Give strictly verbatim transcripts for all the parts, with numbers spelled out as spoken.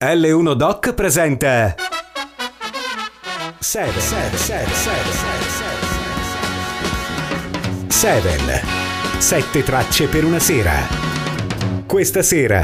L uno Doc presenta Seven, Seven, Seven, Seven, Seven, Seven. Sette tracce per una sera. Questa sera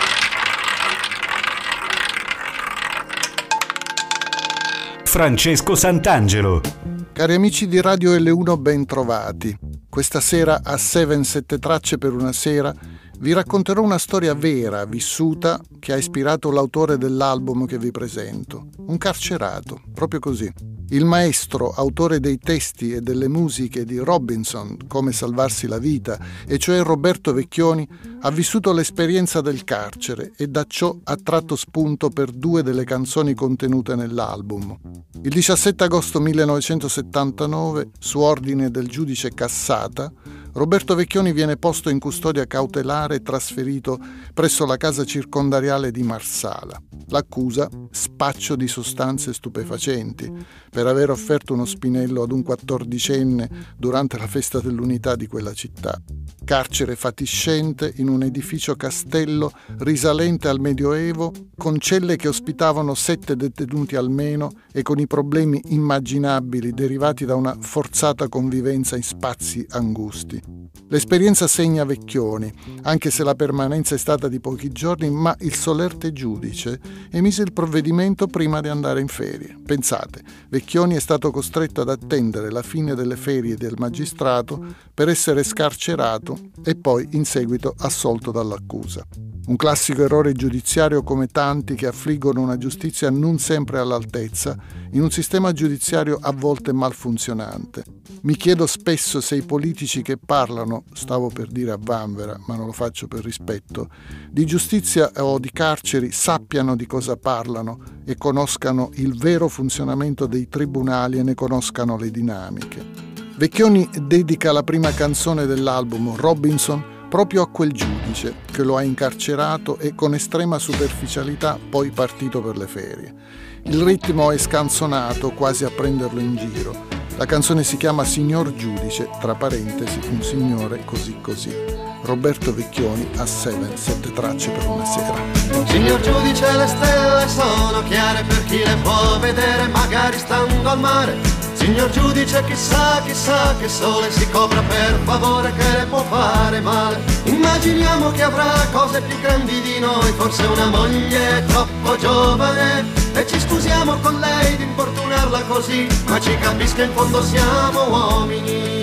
Francesco Santangelo. Cari amici di Radio L uno, ben trovati. Questa sera a Seven, Sette tracce per una sera vi racconterò una storia vera, vissuta, che ha ispirato l'autore dell'album che vi presento. Un carcerato, proprio così. Il maestro, autore dei testi e delle musiche di Robinson, Come salvarsi la vita, e cioè Roberto Vecchioni, ha vissuto l'esperienza del carcere e da ciò ha tratto spunto per due delle canzoni contenute nell'album. Il diciassette agosto millenovecentosettantanove, su ordine del giudice Cassata, Roberto Vecchioni viene posto in custodia cautelare e trasferito presso la casa circondariale di Marsala. L'accusa: spaccio di sostanze stupefacenti, per aver offerto uno spinello ad un quattordicenne durante la festa dell'unità di quella città. Carcere fatiscente in un edificio castello risalente al Medioevo, con celle che ospitavano sette detenuti almeno e con i problemi immaginabili derivati da una forzata convivenza in spazi angusti. L'esperienza segna Vecchioni, anche se la permanenza è stata di pochi giorni, ma il solerte giudice emise il provvedimento prima di andare in ferie. Pensate, Vecchioni è stato costretto ad attendere la fine delle ferie del magistrato per essere scarcerato e poi in seguito assolto dall'accusa. Un classico errore giudiziario come tanti che affliggono una giustizia non sempre all'altezza, in un sistema giudiziario a volte malfunzionante. Mi chiedo spesso se i politici che parlano, stavo per dire a vanvera, ma non lo faccio per rispetto, di giustizia o di carceri sappiano di cosa parlano e conoscano il vero funzionamento dei tribunali e ne conoscano le dinamiche. Vecchioni dedica la prima canzone dell'album, Robinson, proprio a quel giudice che lo ha incarcerato e con estrema superficialità poi partito per le ferie. Il ritmo è scanzonato, quasi a prenderlo in giro. La canzone si chiama Signor Giudice, tra parentesi, un signore così così. Roberto Vecchioni a Seven, Sette tracce per una sera. Signor Giudice, le stelle sono chiare per chi le può vedere, magari stando al mare. Signor Giudice, chissà, chissà che sole si copra, per favore, che le può fare male. Immaginiamo che avrà cose più grandi di noi, forse una moglie troppo giovane, e ci scusiamo con lei di importunarla così, ma ci capisca, in fondo siamo uomini.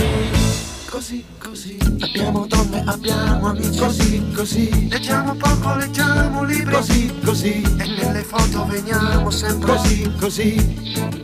Così, così, abbiamo donne, abbiamo amici, così, così, leggiamo poco, leggiamo libri, così, così, e nelle foto veniamo sempre così, così.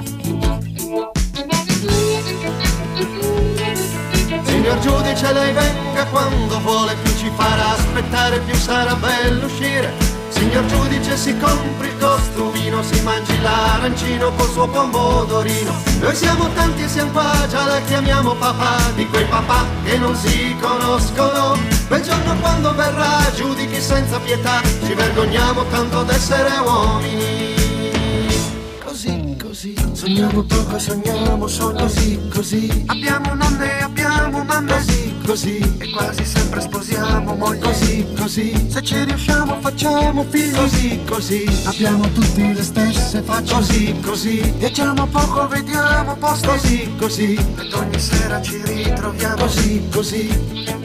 Signor Giudice, lei venga quando vuole, più ci farà aspettare, più sarà bello uscire. Signor Giudice, si compri il costumino, si mangi l'arancino col suo pomodorino. Noi siamo tanti e siamo qua, già la chiamiamo papà, di quei papà che non si conoscono. Quel giorno quando verrà, giudichi senza pietà, ci vergogniamo tanto d'essere uomini. Così, così, sogniamo poco, sogniamo solo così, così. Abbiamo nonne, abbiamo mamme, così, così, e quasi sempre sposiamo moglie, così, così. Se ci riusciamo facciamo figli, così, così. Abbiamo tutti le stesse facce, così, così. Viaggiamo poco, vediamo posto, così, così. Ed ogni sera ci ritroviamo, così, così.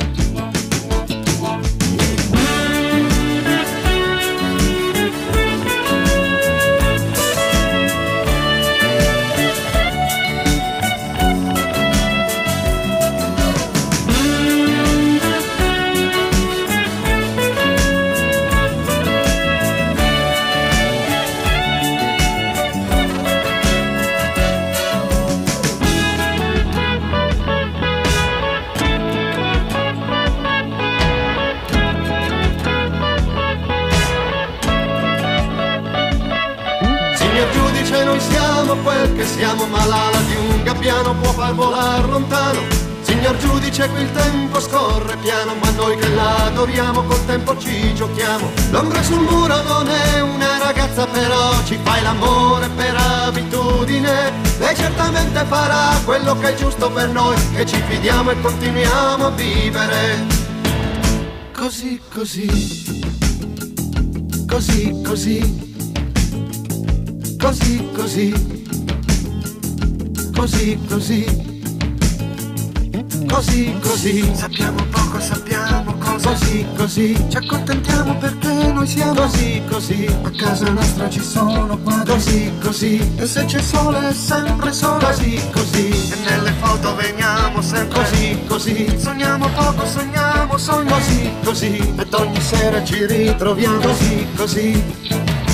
Noi siamo quel che siamo, ma l'ala di un gabbiano può far volar lontano. Signor Giudice, qui il tempo scorre piano, ma noi che l'adoriamo col tempo ci giochiamo. L'ombra sul muro non è una ragazza, però ci fai l'amore per abitudine. Lei certamente farà quello che è giusto per noi, che ci fidiamo e continuiamo a vivere. Così, così. così, così, così, così, così, così, così, così, sappiamo poco, sappiamo cosa, così, così, ci accontentiamo perché noi siamo così, così, a casa nostra ci sono quadri, così, così, e se c'è sole è sempre sole, così, così, e nelle foto veniamo sempre così, così, sogniamo poco, sogniamo, sogniamo così, così, ed ogni sera ci ritroviamo così, così.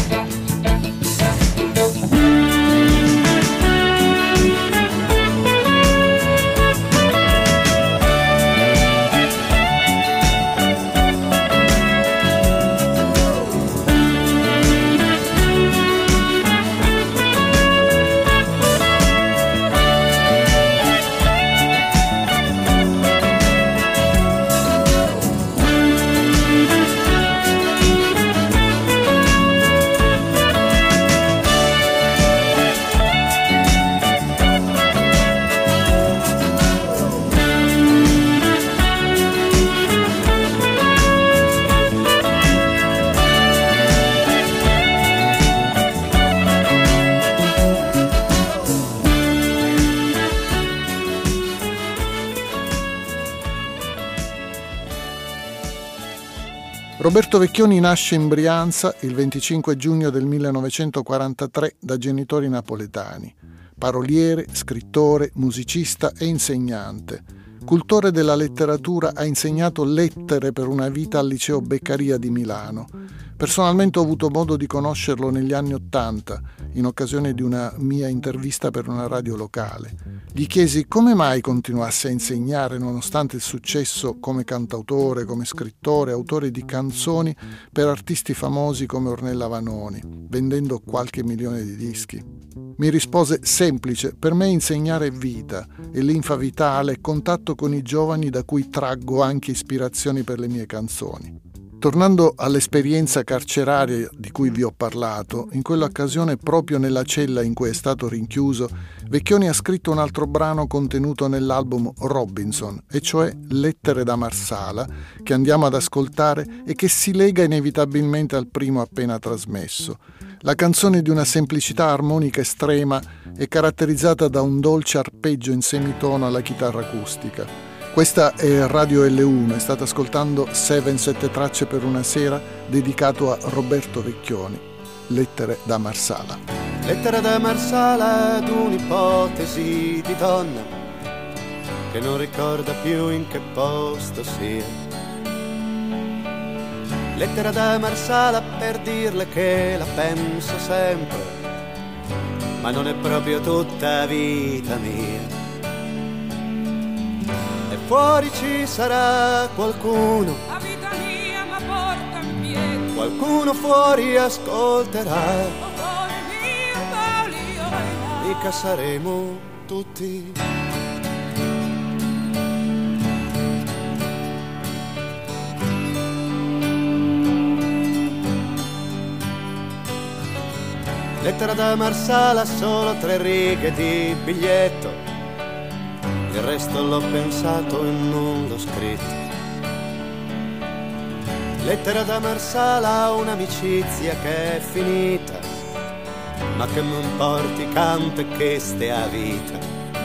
Roberto Vecchioni nasce in Brianza il venticinque giugno del millenovecentoquarantatré da genitori napoletani. Paroliere, scrittore, musicista e insegnante. Cultore della letteratura, ha insegnato lettere per una vita al liceo Beccaria di Milano. Personalmente ho avuto modo di conoscerlo negli anni Ottanta, in occasione di una mia intervista per una radio locale. Gli chiesi come mai continuasse a insegnare nonostante il successo come cantautore, come scrittore, autore di canzoni per artisti famosi come Ornella Vanoni, vendendo qualche milione di dischi. Mi rispose: semplice, per me insegnare è vita, è linfa vitale, è contatto con i giovani da cui traggo anche ispirazioni per le mie canzoni. Tornando all'esperienza carceraria di cui vi ho parlato, in quell'occasione, proprio nella cella in cui è stato rinchiuso, Vecchioni ha scritto un altro brano contenuto nell'album Robinson, e cioè Lettere da Marsala, che andiamo ad ascoltare e che si lega inevitabilmente al primo appena trasmesso. La canzone, di una semplicità armonica estrema, è caratterizzata da un dolce arpeggio in semitono alla chitarra acustica. Questa è Radio L uno, e state ascoltando Seven Sette Tracce per una sera, dedicato a Roberto Vecchioni, Lettere da Marsala. Lettera da Marsala ad un'ipotesi di donna che non ricorda più in che posto sia. Lettera da Marsala per dirle che la penso sempre, ma non è proprio tutta vita mia. Fuori ci sarà qualcuno, la vita mia ma porta in piedi, qualcuno fuori ascolterà, oh cuore mio voglio, mica saremo tutti. Lettera da Marsala, solo tre righe di biglietto, il resto l'ho pensato e non l'ho scritto. Lettera da Marsala, un'amicizia che è finita, ma che non porti canto e che stia a vita.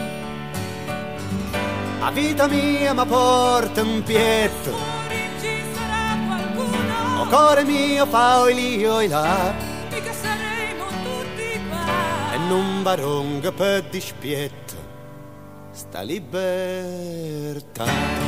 A vita mia ma porta un pietto, fuori ci sarà qualcuno, o core mio fa oi lì oi là, mica saremo tutti qua, e non baronga per dispietto sta libertà.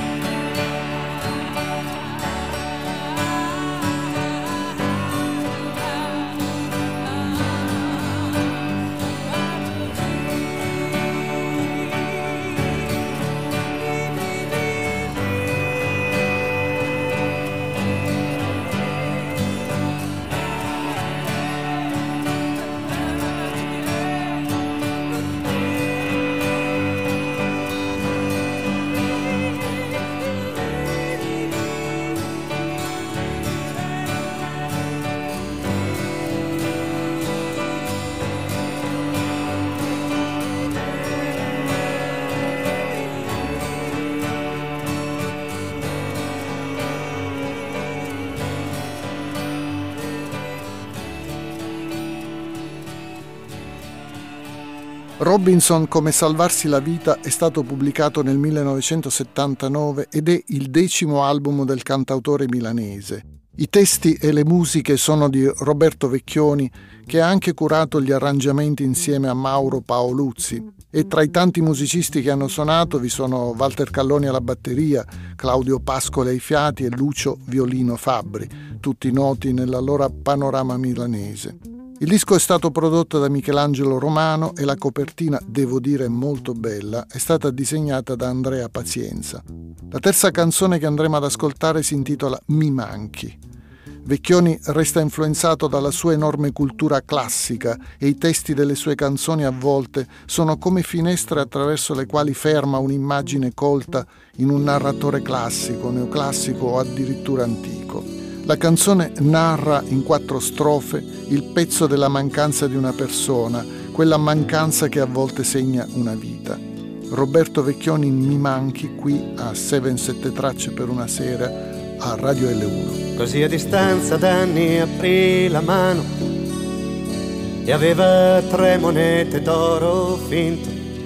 Robinson, Come salvarsi la vita, è stato pubblicato nel millenovecentosettantanove ed è il decimo album del cantautore milanese. I testi e le musiche sono di Roberto Vecchioni, che ha anche curato gli arrangiamenti insieme a Mauro Paoluzzi. E tra i tanti musicisti che hanno suonato vi sono Walter Calloni alla batteria, Claudio Pascoli ai fiati e Lucio Violino Fabbri, tutti noti nell'allora panorama milanese. Il disco è stato prodotto da Michelangelo Romano e la copertina, devo dire molto bella, è stata disegnata da Andrea Pazienza. La terza canzone che andremo ad ascoltare si intitola Mi manchi. Vecchioni resta influenzato dalla sua enorme cultura classica e i testi delle sue canzoni a volte sono come finestre attraverso le quali ferma un'immagine colta in un narratore classico, neoclassico o addirittura antico. La canzone narra in quattro strofe il pezzo della mancanza di una persona, quella mancanza che a volte segna una vita. Roberto Vecchioni, Mi manchi, qui a sette sette tracce per una sera a Radio L uno. Così a distanza d'anni aprì la mano e aveva tre monete d'oro finto.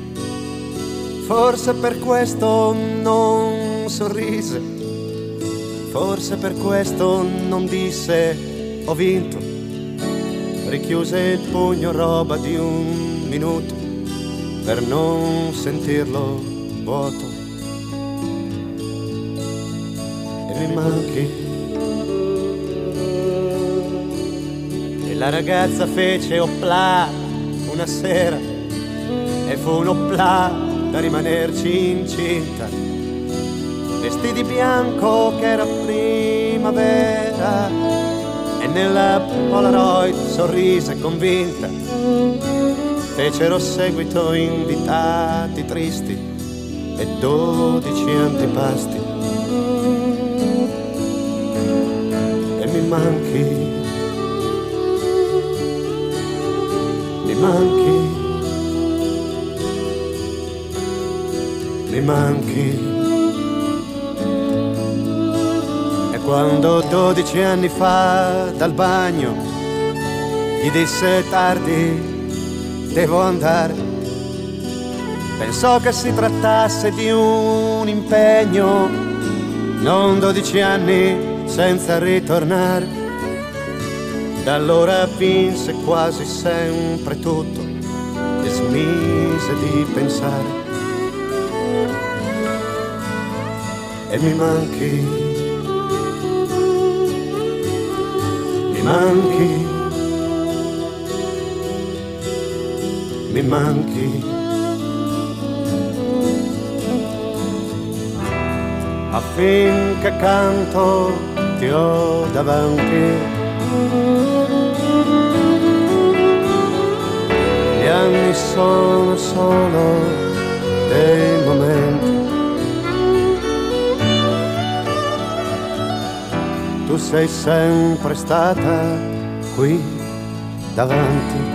Forse per questo non sorrise, forse per questo non disse ho vinto. Richiuse il pugno roba di un minuto per non sentirlo vuoto. E mi manchi. E la ragazza fece oplà una sera e fu un oplà da rimanerci incinta. Vestì di bianco che era primavera e nella Polaroid sorrise convinta. Fecero seguito invitati tristi e dodici antipasti. E mi manchi, mi manchi, mi manchi. Quando dodici anni fa dal bagno gli disse tardi, devo andare, pensò che si trattasse di un impegno, non dodici anni senza ritornare. Da allora vinse quasi sempre tutto e smise di pensare. E mi manchi, mi manchi, mi manchi. Affinché canto ti ho davanti, gli anni sono solo dei momenti. Tu sei sempre stata qui davanti.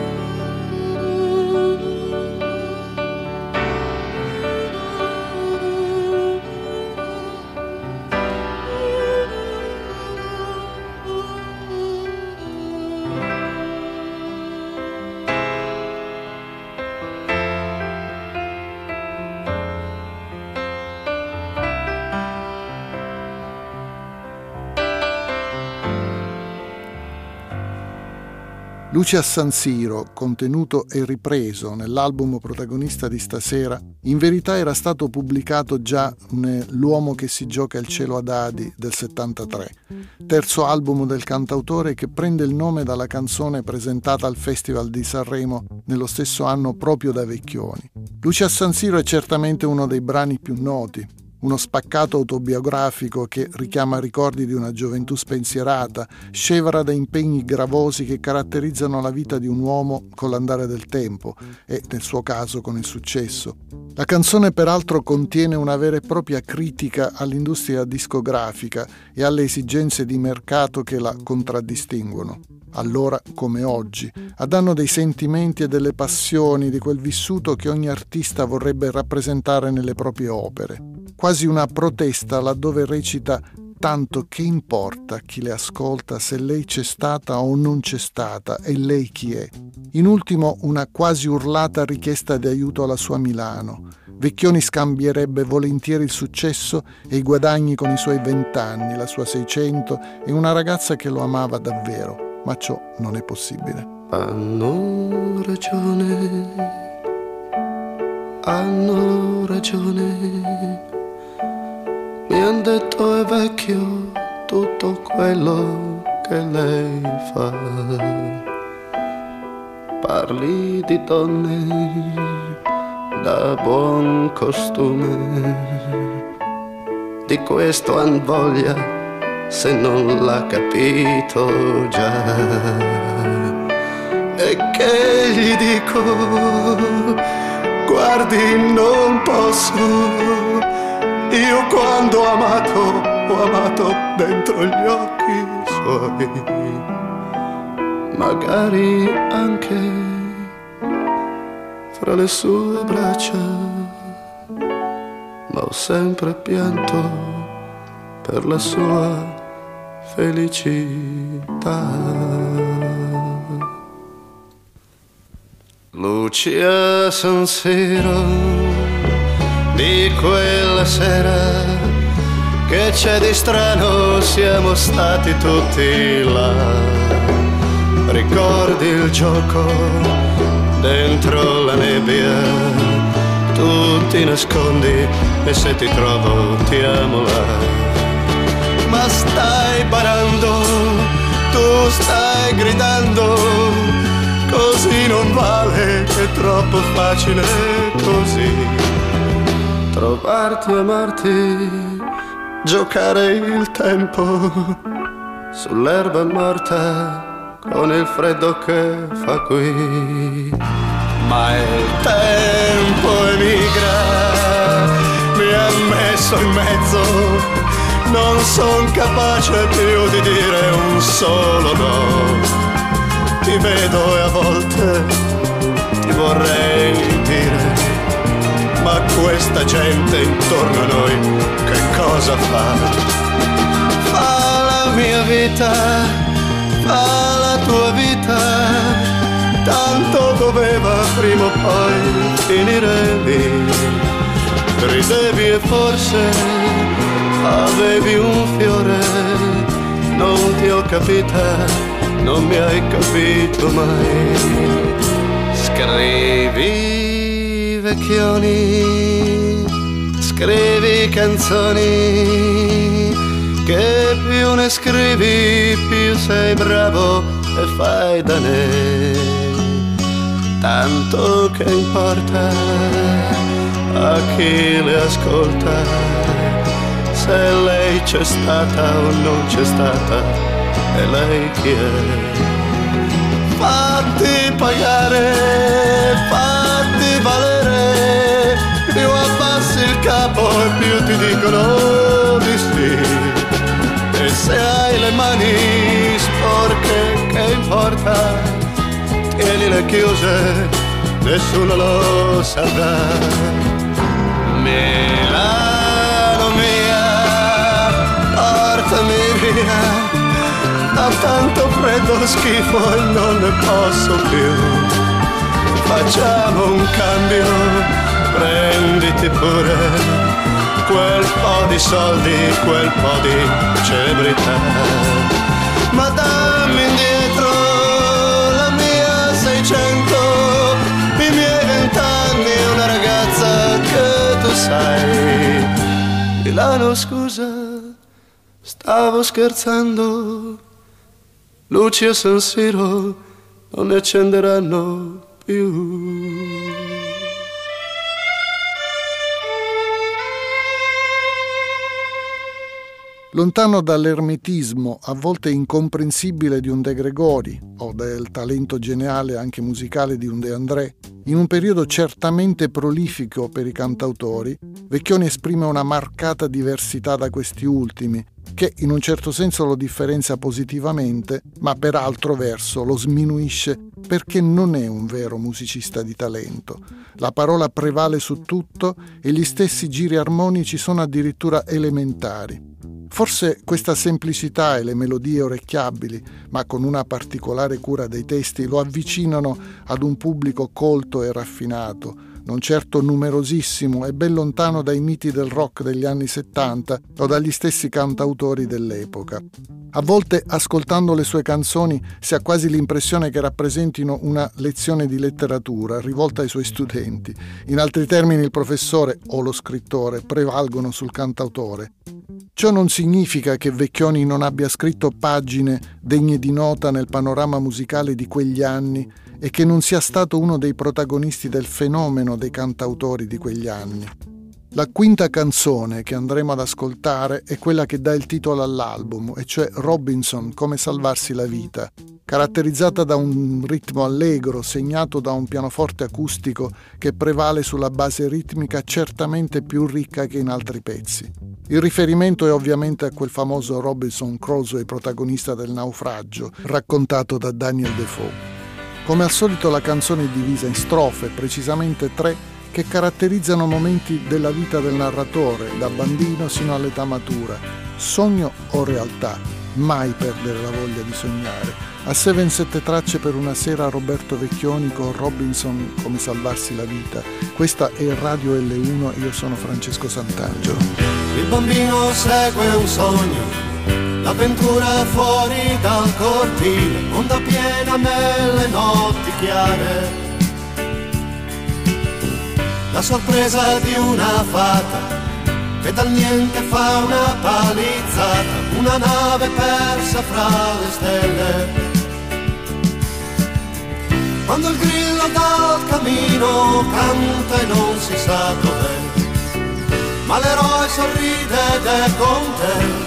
Luce a San Siro, contenuto e ripreso nell'album protagonista di stasera, in verità era stato pubblicato già nell'Uomo che si gioca il cielo ad Adi del settantatré, terzo album del cantautore che prende il nome dalla canzone presentata al Festival di Sanremo nello stesso anno proprio da Vecchioni. Luce a San Siro è certamente uno dei brani più noti, uno spaccato autobiografico che richiama ricordi di una gioventù spensierata, scevra da impegni gravosi che caratterizzano la vita di un uomo con l'andare del tempo e, nel suo caso, con il successo. La canzone peraltro contiene una vera e propria critica all'industria discografica e alle esigenze di mercato che la contraddistinguono. Allora come oggi, a danno dei sentimenti e delle passioni di quel vissuto che ogni artista vorrebbe rappresentare nelle proprie opere. Quasi una protesta laddove recita tanto che importa chi le ascolta, se lei c'è stata o non c'è stata e lei chi è. In ultimo una quasi urlata richiesta di aiuto alla sua Milano. Vecchioni scambierebbe volentieri il successo e i guadagni con i suoi vent'anni, la sua seicento e una ragazza che lo amava davvero, ma ciò non è possibile. Hanno ragione, hanno ragione, mi han detto è vecchio tutto quello che lei fa. Parli di donne da buon costume, di questo han voglia se non l'ha capito già. E che gli dico, guardi non posso, io quando ho amato, ho amato dentro gli occhi suoi, magari anche fra le sue braccia, ma ho sempre pianto per la sua felicità. Lucia San Siro, di quella sera, che c'è di strano, siamo stati tutti là. Ricordi il gioco dentro la nebbia, tu ti nascondi e se ti trovo ti amo là. Ma stai barando, tu stai gridando, così non vale, è troppo facile così. Trovarti e amarti, giocare il tempo sull'erba morta con il freddo che fa qui. Ma il tempo emigra, mi ha messo in mezzo, non son capace più di dire un solo no. Ti vedo e a volte ti vorrei dire, ma questa gente intorno a noi che cosa fa? Fa la mia vita, fa la tua vita, tanto doveva prima o poi finire lì. Ridevi e forse avevi un fiore, non ti ho capita, non mi hai capito mai. Scrivi vecchioni, scrivi canzoni, che più ne scrivi più sei bravo e fai da ne. Tanto che importa a chi le ascolta, se lei c'è stata o non c'è stata, e lei chi è? Fatti pagare, fatti valere, più abbassi il capo e più ti dicono di sì. E se hai le mani sporche, che importa? Tienile chiuse, nessuno lo saprà. Milano mia, portami via, ho tanto freddo, schifo e non ne posso più. Facciamo un cambio, prenditi pure quel po' di soldi, quel po' di celebrità. Ma dammi indietro la mia seicento, i miei vent'anni e una ragazza che tu sai. Milano scusa, stavo scherzando, luci a San Siro non ne accenderanno più. Lontano dall'ermetismo, a volte incomprensibile, di un De Gregori o del talento geniale anche musicale di un De André, in un periodo certamente prolifico per i cantautori, Vecchioni esprime una marcata diversità da questi ultimi, che in un certo senso lo differenzia positivamente, ma per altro verso lo sminuisce perché non è un vero musicista di talento. La parola prevale su tutto e gli stessi giri armonici sono addirittura elementari. Forse questa semplicità e le melodie orecchiabili, ma con una particolare cura dei testi, lo avvicinano ad un pubblico colto e raffinato, non certo numerosissimo e ben lontano dai miti del rock degli anni settanta o dagli stessi cantautori dell'epoca. A volte, ascoltando le sue canzoni, si ha quasi l'impressione che rappresentino una lezione di letteratura rivolta ai suoi studenti. In altri termini, il professore o lo scrittore prevalgono sul cantautore. Ciò non significa che Vecchioni non abbia scritto pagine degne di nota nel panorama musicale di quegli anni e che non sia stato uno dei protagonisti del fenomeno dei cantautori di quegli anni. La quinta canzone che andremo ad ascoltare è quella che dà il titolo all'album, e cioè Robinson, come salvarsi la vita, caratterizzata da un ritmo allegro, segnato da un pianoforte acustico che prevale sulla base ritmica certamente più ricca che in altri pezzi. Il riferimento è ovviamente a quel famoso Robinson Crusoe, protagonista del naufragio, raccontato da Daniel Defoe. Come al solito la canzone è divisa in strofe, precisamente tre, che caratterizzano momenti della vita del narratore, da bambino sino all'età matura. Sogno o realtà? Mai perdere la voglia di sognare. A Seven Sette Tracce per una sera, Roberto Vecchioni con Robinson, come salvarsi la vita. Questa è Radio L uno e io sono Francesco Sant'Angelo. Il bambino segue un sogno, l'avventura fuori dal cortile, onda piena nelle notti chiare. La sorpresa di una fata che dal niente fa una palizzata, una nave persa fra le stelle. Quando il grillo dal camino canta e non si sa dov'è, ma l'eroe sorride ed è con te.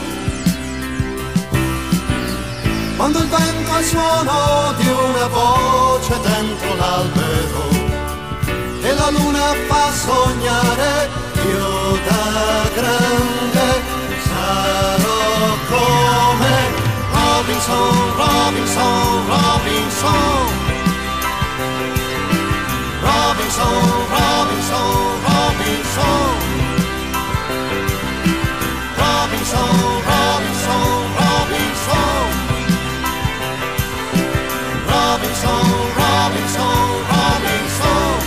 Quando il vento ha il suono di una voce dentro l'albero e la luna fa sognare, io da grande sarò come Robinson, Robinson, Robinson, Robinson, Robinson, Robinson, Robinson, Robinson, Robinson, Robinson, Robinson, Robinson,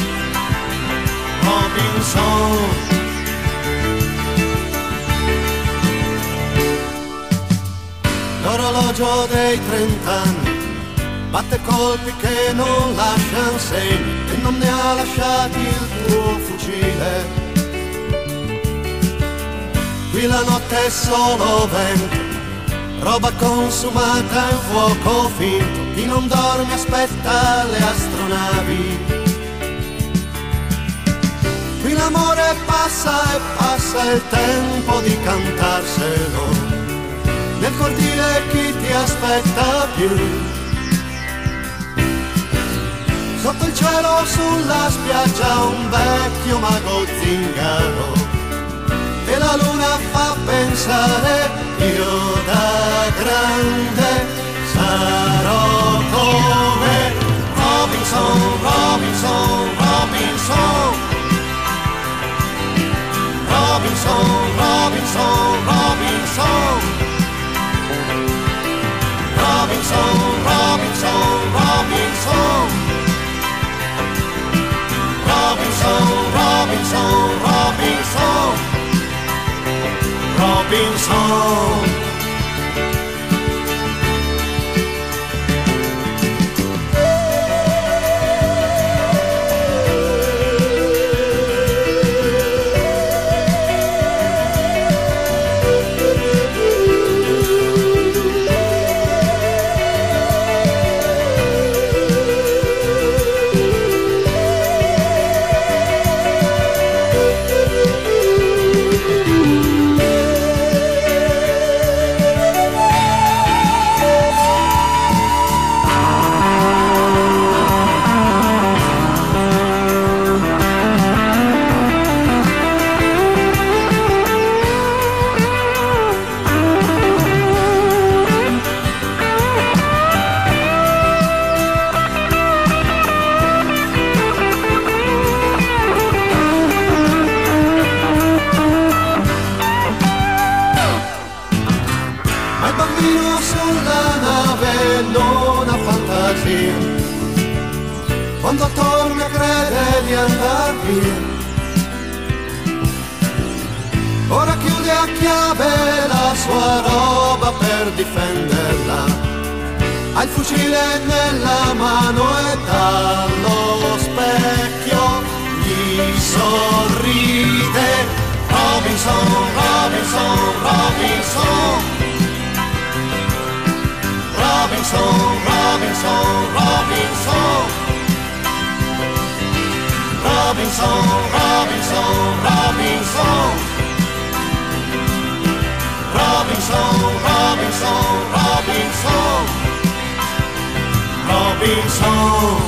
Robinson. L'orologio dei trent'anni batte colpi che non lasciano segni e non ne ha lasciati il tuo fucile. Qui la notte è solo vento, roba consumata in fuoco finto. Chi non dorme aspetta le astronavi. Qui l'amore passa e passa, il tempo di cantarselo. Nel cortile chi ti aspetta più? Sotto il cielo sulla spiaggia un vecchio mago zingaro, e la luna fa pensare, io da grande sarò come Robinson, Robinson, Robinson, Robinson, Robinson, Robinson, Robinson, Robinson, Robinson, Robinson, Robinson, Robinson, Robinson. quando torna crede di andar via. Ora chiude a chiave la sua roba per difenderla, ha il fucile nella mano e dallo specchio gli sorride. Robinson, Robinson, Robinson, Robinson, Robinson, Robinson, Robinson, Robinson, Robinson, Robinson, Robinson, Robinson, Robinson.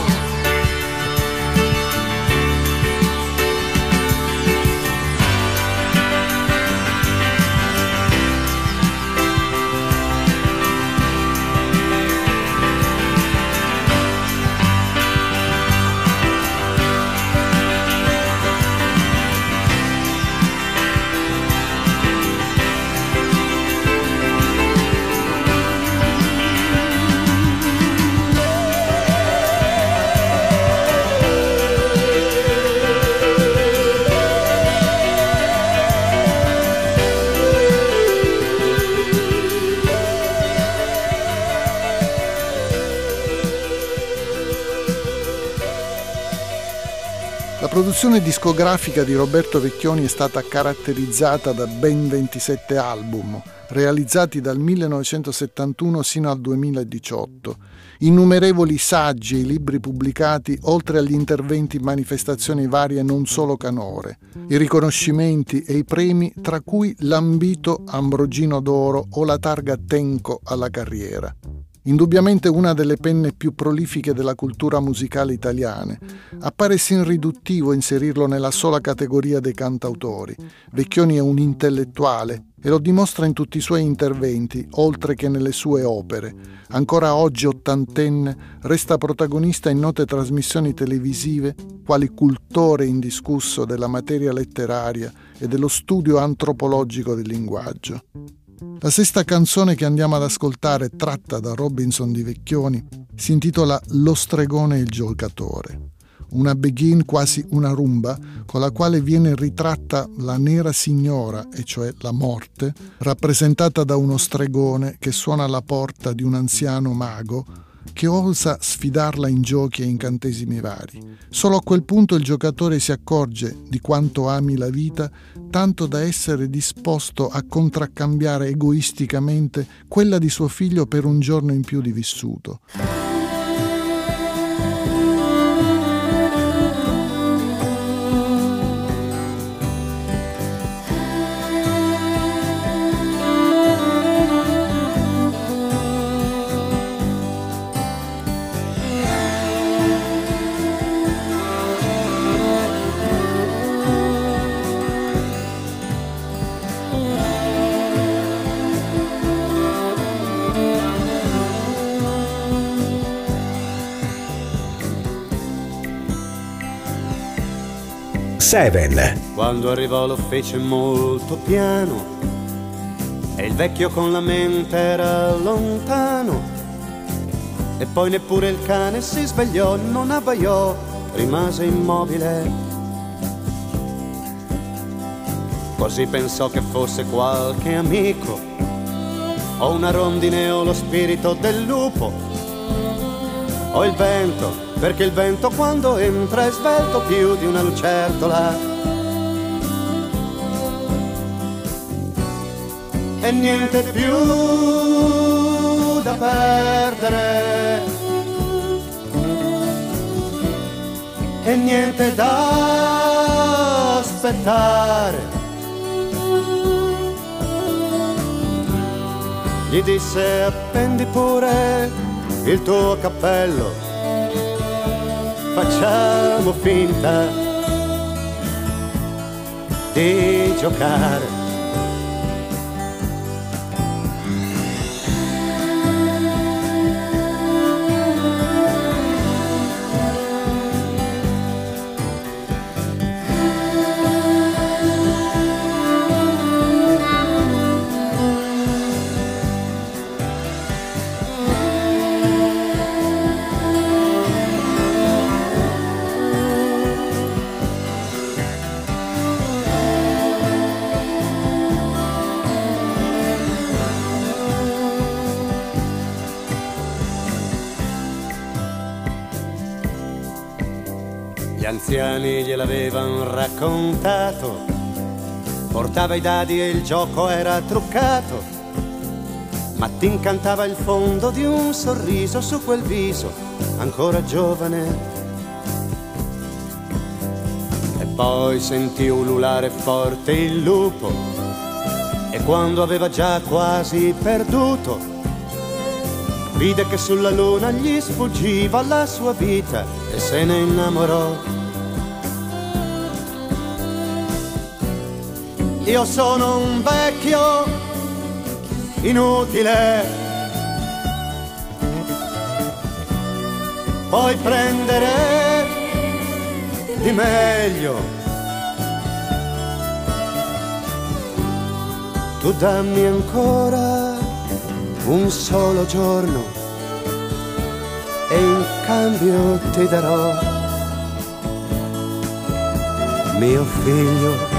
La produzione discografica di Roberto Vecchioni è stata caratterizzata da ben ventisette album, realizzati dal millenovecentosettantuno sino al duemiladiciotto, innumerevoli saggi e libri pubblicati, oltre agli interventi in manifestazioni varie non solo canore, i riconoscimenti e i premi, tra cui l'ambito Ambrogino d'Oro o la targa Tenco alla carriera. Indubbiamente una delle penne più prolifiche della cultura musicale italiana. Appare sin riduttivo inserirlo nella sola categoria dei cantautori. Vecchioni è un intellettuale e lo dimostra in tutti i suoi interventi, oltre che nelle sue opere. Ancora oggi ottantenne resta protagonista in note trasmissioni televisive, quali cultore indiscusso della materia letteraria e dello studio antropologico del linguaggio. La sesta canzone che andiamo ad ascoltare, tratta da Robinson di Vecchioni, si intitola Lo stregone e il giocatore. Una begin, quasi una rumba, con la quale viene ritratta la nera signora, e cioè la morte, rappresentata da uno stregone che suona alla porta di un anziano mago che osa sfidarla in giochi e incantesimi vari. Solo a quel punto il giocatore si accorge di quanto ami la vita, tanto da essere disposto a contraccambiare egoisticamente quella di suo figlio per un giorno in più di vissuto. Seven. Quando arrivò lo fece molto piano e il vecchio con la mente era lontano, e poi neppure il cane si svegliò, non abbaiò, rimase immobile. Così pensò che fosse qualche amico, o una rondine o lo spirito del lupo, o il vento, perché il vento quando entra è svelto più di una lucertola. E niente più da perdere, e niente da aspettare. Gli disse: appendi pure il tuo cappello, facciamo finta di giocare. anziani gliel'avevano raccontato, portava i dadi e il gioco era truccato, ma ti incantava il fondo di un sorriso su quel viso ancora giovane. E poi sentì ululare forte il lupo, e quando aveva già quasi perduto, vide che sulla luna gli sfuggiva la sua vita e se ne innamorò. Io sono un vecchio inutile, puoi prendere di meglio. Tu dammi ancora un solo giorno e in cambio ti darò mio figlio.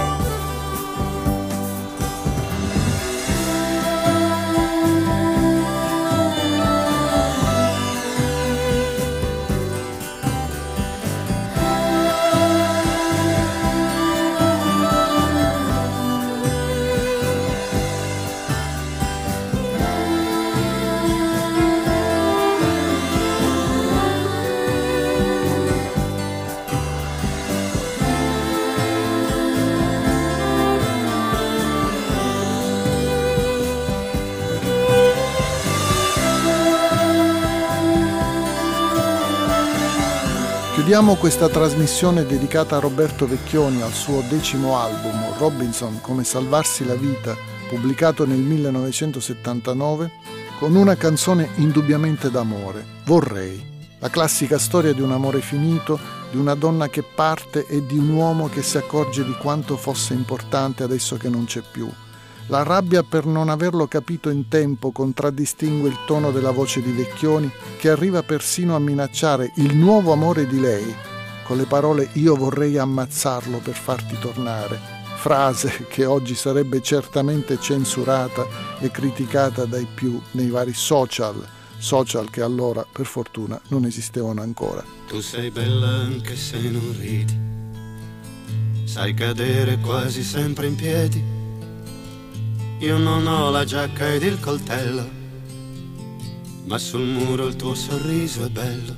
Chiudiamo questa trasmissione dedicata a Roberto Vecchioni al suo decimo album, Robinson come salvarsi la vita, pubblicato nel millenovecentosettantanove, con una canzone indubbiamente d'amore, Vorrei, la classica storia di un amore finito, di una donna che parte e di un uomo che si accorge di quanto fosse importante adesso che non c'è più. La rabbia per non averlo capito in tempo contraddistingue il tono della voce di Vecchioni, che arriva persino a minacciare il nuovo amore di lei con le parole «Io vorrei ammazzarlo per farti tornare», frase che oggi sarebbe certamente censurata e criticata dai più nei vari social, social che allora per fortuna non esistevano ancora. Tu sei bella anche se non ridi, sai cadere quasi sempre in piedi. Io non ho la giacca ed il coltello, ma sul muro il tuo sorriso è bello.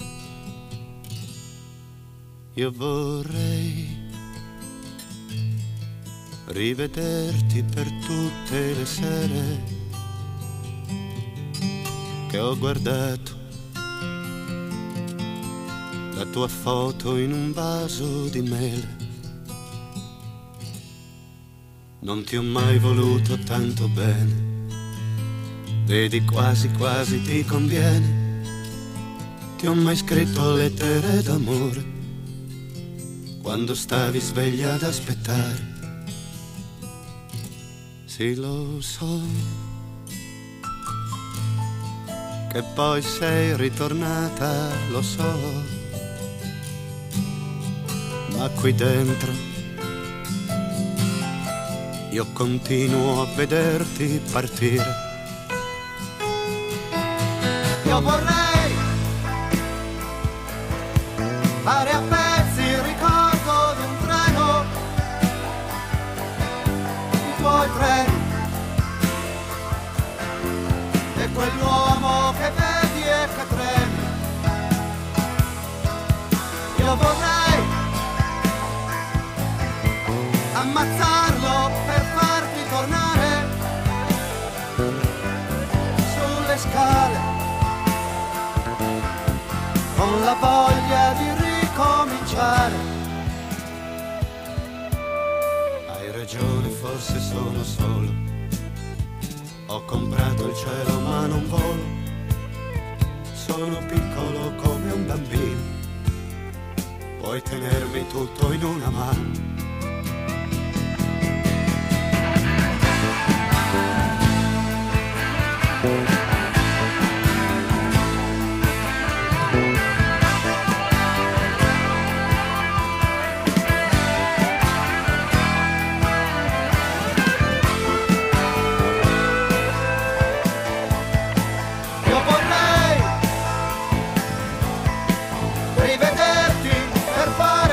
Io vorrei rivederti per tutte le sere che ho guardato la tua foto in un vaso di mele. Non ti ho mai voluto tanto bene, vedi quasi quasi ti conviene. Ti ho mai scritto lettere d'amore quando stavi sveglia ad aspettare. Sì, lo so che poi sei ritornata, lo so, ma qui dentro io continuo a vederti partire. Io vorrei fare a pezzi il ricordo di un treno, i tuoi treni, e quell'uomo che vedi e che tremi. Io vorrei ammazzarlo per farti tornare sulle scale con la voglia di ricominciare. Hai ragione, forse sono solo, ho comprato il cielo ma non volo, sono piccolo come un bambino, puoi tenermi tutto in una mano. Rivederti per fare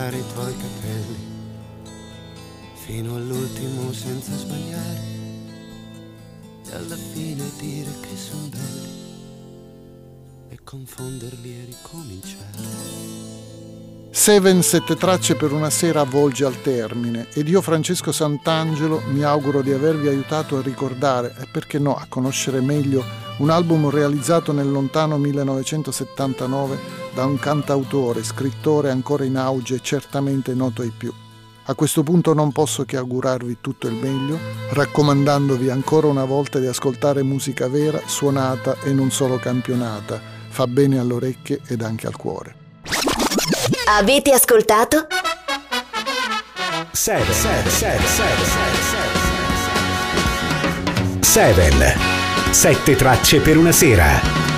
tirare i tuoi capelli fino all'ultimo senza sbagliare e alla fine dire che son belli e confonderli e ricominciare. Seven Sette Tracce per una sera volge al termine ed io, Francesco Santangelo, mi auguro di avervi aiutato a ricordare e perché no a conoscere meglio un album realizzato nel lontano millenovecentosettantanove da un cantautore, scrittore ancora in auge e certamente noto ai più. A questo punto non posso che augurarvi tutto il meglio, raccomandandovi ancora una volta di ascoltare musica vera, suonata e non solo campionata. Fa bene alle orecchie ed anche al cuore. Avete ascoltato? Seven, seven, seven, seven, seven, Sette tracce per una sera.